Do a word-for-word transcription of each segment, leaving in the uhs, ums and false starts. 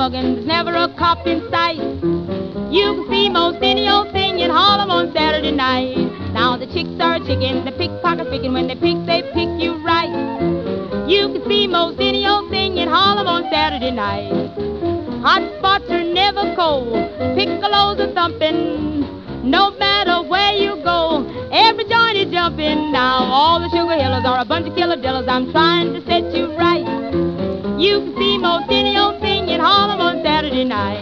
mugging, there's never a cop in sight. You can see most any old thing in Harlem on Saturday night. Now the chicks are chicken, the pickpockets picking. When they pick, they pick you right. You can see most any old thing in Harlem on Saturday night. Hot spots are never cold, piccolos are thumping. No matter where you go, every joint is jumping. Now all the sugar hillers are a bunch of killer dillers. I'm trying to set you right. You can see most any old thing in Harlem on Saturday night.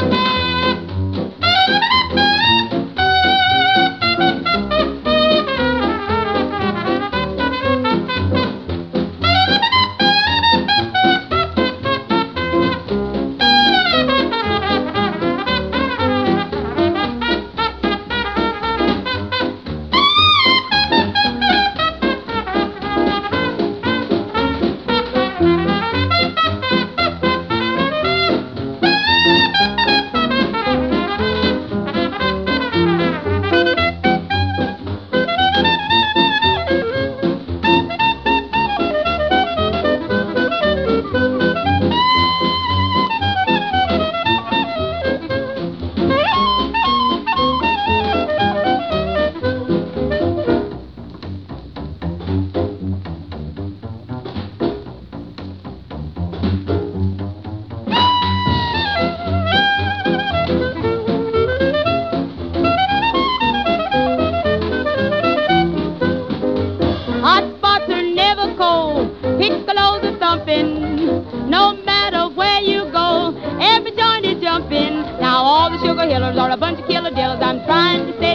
Piccolos are thumping, no matter where you go, every joint is jumping. Now all the sugar hillers are a bunch of killer dillers. I'm trying to say